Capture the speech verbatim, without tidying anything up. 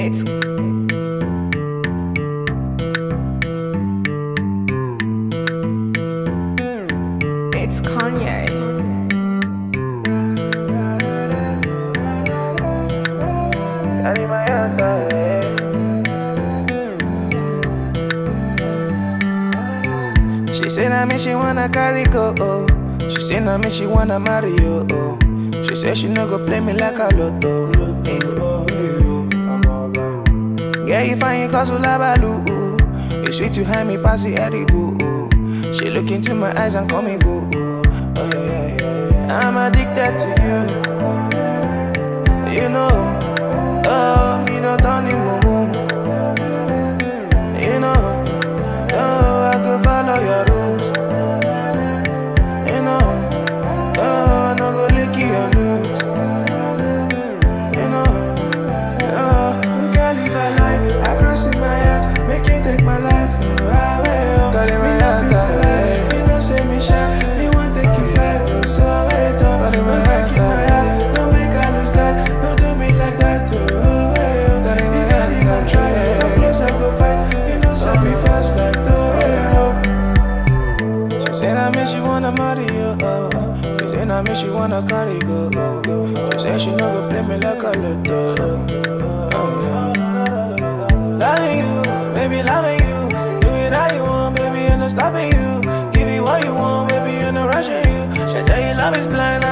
It's It's Kanye. She say na me she wanna carry go, oh. She say na me she wanna marry you, oh. She say she no go play me like a lotto. It's girl, you find cause you labalu, ooh. It's sweet to have me pass the edible, ooh. She look into my eyes and call me boo, ooh. Oh, yeah, yeah, yeah. I'm addicted to you. You know, oh, me no turn it moo. You know, oh, I could follow your rules. You know, oh, I no go lick your looks. You know, oh, girl, if I lie, I cross in my heart, make you take my life away. Oh, me love you to life, you know say me shy, me want take you fly, oh, so wait up, no make you my heart, no make I lose that, no do me like that, oh, oh, oh. If I even try, come close I go fight, you know say me fast like oh, oh. She say na me she wanna marry you, oh, oh. She say na me she wanna carry go, oh, oh. She say she no go play me like a lotto, oh, oh, oh. Loving you, baby, loving you. Do it how you want, baby, and I'm stopping you. Give me what you want, baby, and I'm rushing you. She tell you love is blind.